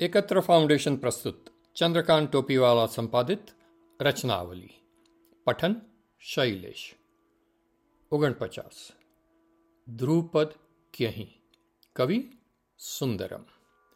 एकत्र फाउंडेशन प्रस्तुत चंद्रकांत टोपीवाला संपादित रचनावली। पठन शैलेश। 49 ધ્રુવપદ ક્યહીં। કવિ સુંદરમ।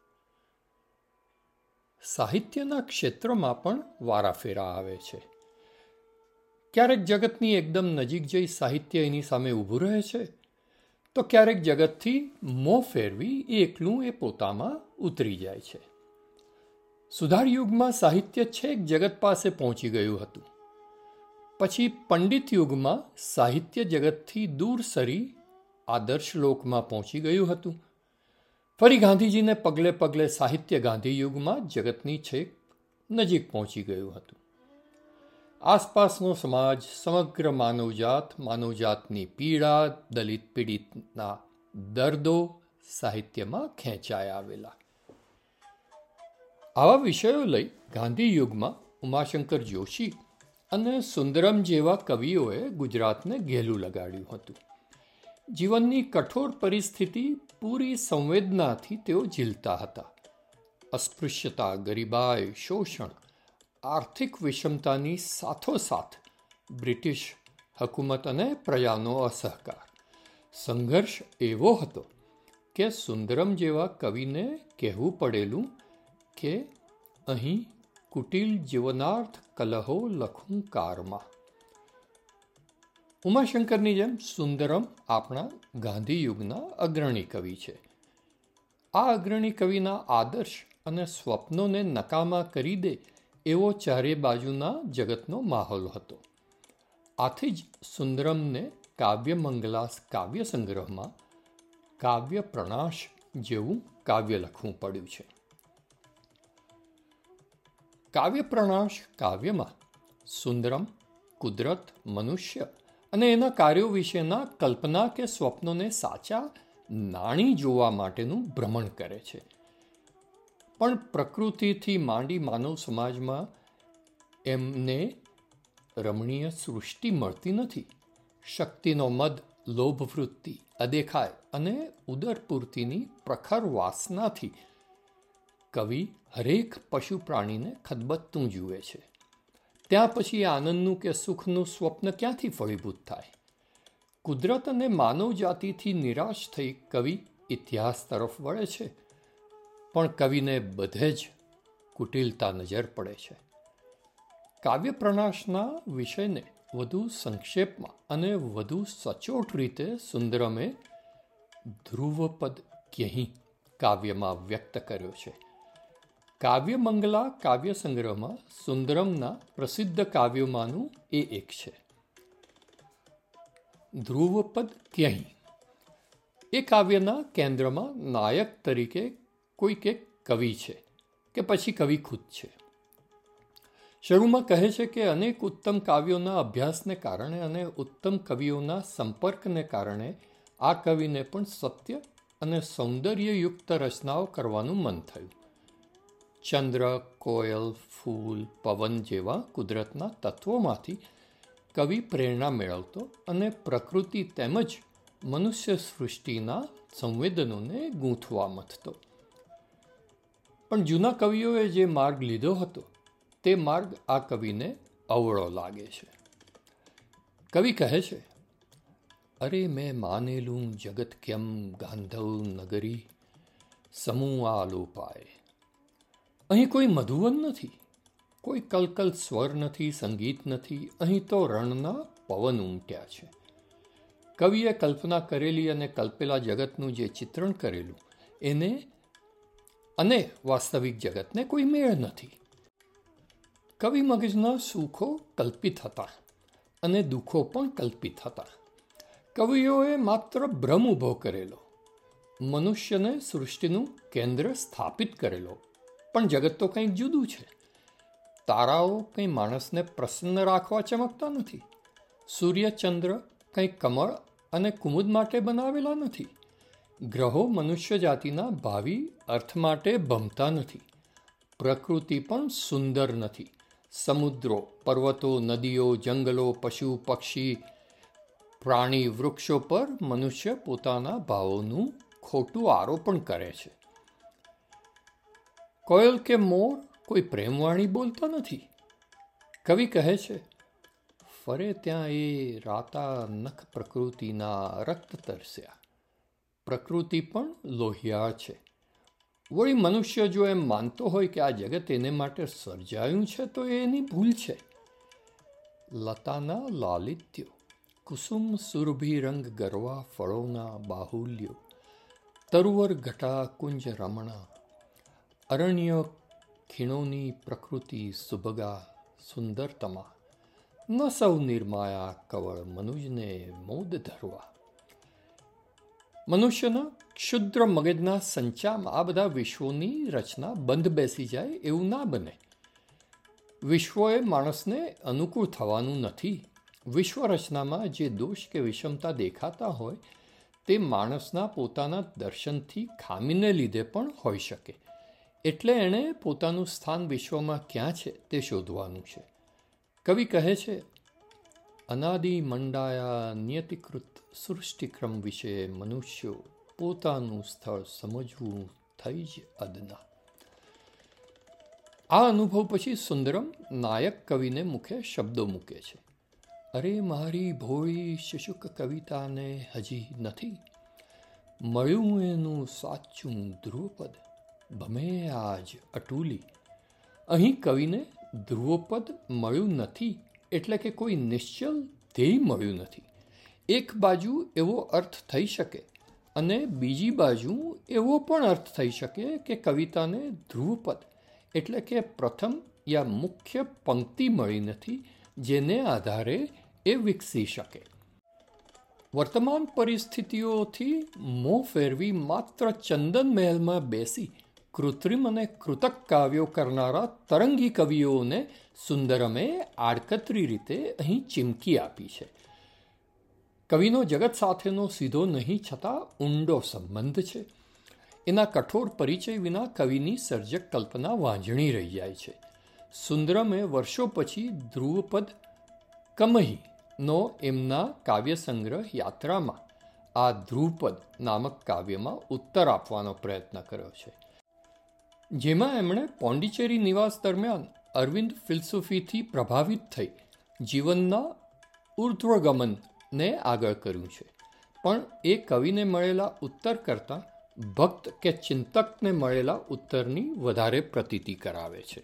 સાહિત્યના ક્ષેત્રમાં પણ વારાફેરા આવે છે। ક્યારેક જગતની એકદમ નજીક જઈ સાહિત્ય એની સામે ઊભું રહે છે, તો ક્યારેક જગતથી મોં ફેરવી એકલું એ પોતામાં ઉતરી જાય છે। સુધાર યુગમાં સાહિત્ય છેક જગત પાસે પહોંચી ગયું હતું। પછી પંડિત યુગમાં સાહિત્ય જગતથી દૂર સરી આદર્શ લોકમાં પહોંચી ગયું હતું। ફરી ગાંધીજીને પગલે પગલે સાહિત્ય ગાંધી યુગમાં જગતની છેક નજીક પહોંચી ગયું હતું। આસપાસનો સમાજ, સમગ્ર માનવજાતની પીડા, દલિત પીડિતના દર્દો સાહિત્યમાં ખેંચાઈ આવેલા। આવા વિષયો લઈ ગાંધી યુગમાં ઉમાશંકર જોશી અને સુંદરમ જેવા કવિઓએ ગુજરાતને ઘેલું લગાડ્યું હતું। જીવનની કઠોર પરિસ્થિતિ પૂરી સંવેદનાથી તેઓ ઝીલતા હતા। અસ્પૃશ્યતા, ગરીબાઈ, શોષણ, આર્થિક વિષમતાની સાથોસાથ બ્રિટિશ હકુમત અને પ્રજાનો અસહકાર। સંઘર્ષ એવો હતો કે સુંદરમ જેવા કવિને કહેવું પડેલું કે અહીં કુટિલ જીવનાર્થ કલહો લખું કારમાં। ઉમાશંકરની જેમ સુંદરમ આપણા ગાંધી યુગના અગ્રણી કવિ છે। આ અગ્રણી કવિના આદર્શ અને સ્વપ્નોને નકામા કરી દે એવો ચારે બાજુના જગતનો માહોલ હતો। આથી જ સુંદરમને કાવ્યમંગલા કાવ્ય સંગ્રહમાં કાવ્ય પ્રણાશ જેવું કાવ્ય લખવું પડ્યું છે। કાવ્ય પ્રણાશ કાવ્યમાં સુંદરમ કુદરત, મનુષ્ય અને એના કાર્યો વિશેના કલ્પના કે સ્વપ્નોને સાચા નાણી જોવા માટેનું ભ્રમણ કરે છે। પણ પ્રકૃતિથી માંડી માનવ સમાજમાં એમને રમણીય સૃષ્ટિ મળતી નથી। શક્તિનો મદ, લોભવૃત્તિ, અદેખાય અને ઉદરપૂર્તિની પ્રખર વાસનાથી કવિ હરેક પશુ પ્રાણીને ખદબદતું જુએ છે। ત્યાં પછી આનંદનું કે સુખનું સ્વપ્ન ક્યાંથી ફળીભૂત થાય? કુદરત અને માનવ જાતિથી નિરાશ થઈ કવિ ઇતિહાસ તરફ વળે છે, પણ કવિને બધે જ કુટિલતા નજર પડે છે। કાવ્ય પ્રણાશના વિષયને વધુ સંક્ષેપમાં અને વધુ સચોટ રીતે સુંદરમે ધ્રુવપદ ક્યહીં કાવ્યમાં વ્યક્ત કર્યો છે। કાવ્યમંગલા કાવ્ય સંગ્રહમાં સુંદરમના પ્રસિદ્ધ કાવ્યોમાંનું એ એક છે। ધ્રુવપદ ક્યહીં એ કાવ્યના કેન્દ્રમાં નાયક તરીકે કોઈક એક કવિ છે કે પછી કવિ ખુદ છે। શરૂમાં કહે છે કે અનેક ઉત્તમ કાવ્યોના અભ્યાસને કારણે અને ઉત્તમ કવિઓના સંપર્કને કારણે આ કવિને પણ સત્ય અને સૌંદર્યયુક્ત રચનાઓ કરવાનું મન થયું। ચંદ્ર, કોયલ, ફૂલ, પવન જેવા કુદરતના તત્વોમાંથી કવિ પ્રેરણા મેળવતો અને પ્રકૃતિ તેમજ મનુષ્ય સૃષ્ટિના સંવેદનોને ગૂંથવા મથતો। પણ જૂના કવિઓએ જે માર્ગ લીધો હતો તે માર્ગ આ કવિને અવળો લાગે છે। કવિ કહે છે, અરે મેં માનેલું જગત કેમ ગાંધવ નગરી સમૂહ આલોપાય। અહીં કોઈ મધુવન નથી, કોઈ કલકલ સ્વર નથી, સંગીત નથી, અહીં તો રણના પવન ઉમટ્યા છે। કવિએ કલ્પના કરેલી અને કલ્પેલા જગતનું જે ચિત્રણ કરેલું એને અને વાસ્તવિક જગતને કોઈ મેળ નથી। કવિ મગજના સુખો કલ્પિત હતા અને દુઃખો પણ કલ્પિત હતા। કવિઓએ માત્ર ભ્રમ ઊભો કરેલો, મનુષ્યને સૃષ્ટિનું કેન્દ્ર સ્થાપિત કરેલો, પણ જગત તો કંઈક જુદું છે। તારાઓ કંઈ માણસને પ્રસન્ન રાખવા ચમકતા નથી, સૂર્ય ચંદ્ર કંઈ કમળ અને કુમુદ માટે બનાવેલા નથી, ગ્રહો મનુષ્ય જાતિના ભાવિ અર્થ માટે ભમતા નથી, પ્રકૃતિ પણ સુંદર નથી, સમુદ્રો, પર્વતો, નદીઓ, જંગલો, પશુ પક્ષી, પ્રાણી, વૃક્ષો પર મનુષ્ય પોતાના ભાવોનું ખોટું આરોપણ કરે છે। કોયલ કે મોર કોઈ પ્રેમવાણી બોલતા નથી. કવિ કહે છે, ફરે ત્યાં એ રાતા નખ પ્રકૃતિના રક્ત તરસ્યા. પ્રકૃતિ પણ લોહિયાળ છે. વળી મનુષ્ય જો એમ માનતો હોય કે આ જગત એને માટે સર્જાયું છે તો એ એની ભૂલ છે. લતાના લાલિત્યો, કુસુમ સુરભી રંગ ગરવા ફળોના બાહુલ્યો, તરુવર ઘટા કુંજ રમણા, અરણ્ય ખીણોની પ્રકૃતિ સુભગા સુંદરતમા, ન સૌ નિર્માયા કવળ મનુજને મોદ ધરવા. મનુષ્યના ક્ષુદ્ર મગજના સંચામાં આ બધા વિશ્વોની રચના બંધ બેસી જાય એવું ના બને. વિશ્વએ માણસને અનુકૂળ થવાનું નથી. વિશ્વ રચનામાં જે દોષ કે વિષમતા દેખાતા હોય તે માણસના પોતાના દર્શનથી ખામીને લીધે પણ હોઈ શકે. એટલે એણે પોતાનું સ્થાન વિશ્વમાં ક્યાં છે તે શોધવાનું છે. કવિ કહે છે, અનાદિ મંડાયા નિયતિકૃત સૃષ્ટિક્રમ વિશે મનુષ્યો પોતાનું સ્થળ સમજવું થઈ જ અદના. આ અનુભવ પછી સુંદરમ નાયક કવિને મુખે શબ્દો મૂકે છે. અરે મારી ભોળી શુશુક કવિતાને હજી નથી મળ્યું એનું સાચું ધ્રુવપદ, ભમે આજ અટૂલી. અહીં કવિને ધ્રુવપદ મળ્યું નથી એટલે કે કોઈ નિશ્ચલ ધ્યેય મળ્યું નથી. એક બાજુ એવો અર્થ થઈ શકે અને બીજી બાજુ એવો પણ અર્થ થઈ શકે કે કવિતાને ધ્રુવપદ એટલે કે પ્રથમ યા મુખ્ય પંક્તિ મળી નથી જેને આધારે એ વિકસી શકે. વર્તમાન પરિસ્થિતિઓથી મોં ફેરવી માત્ર ચંદન મહેલમાં બેસી કૃત્રિમ અને કૃતક કાવ્યો કરનારા તરંગી કવિઓને સુંદરમે આડકતરી રીતે અહીં ચીમકી આપી છે. કવિનો જગત સાથેનો સીધો નહીં છતાં ઊંડો સંબંધ છે. એના કઠોર પરિચય વિના કવિની સર્જક કલ્પના વાંઝણી રહી જાય છે. સુંદરમે વર્ષો પછી ધ્રુવપદ કમહીનો એમના કાવ્યસંગ્રહ યાત્રામાં આ ધ્રુવપદ નામક કાવ્યમાં ઉત્તર આપવાનો પ્રયત્ન કર્યો છે, જેમાં એમણે પોંડિચેરી નિવાસ દરમિયાન અરવિંદ ફિલસૂફીથી પ્રભાવિત થઈ જીવનના ઉર્ધ્વગમનને આગળ કર્યું છે. પણ એ કવિને મળેલા ઉત્તર કરતાં ભક્ત કે ચિંતકને મળેલા ઉત્તરની વધારે પ્રતીતિ કરાવે છે.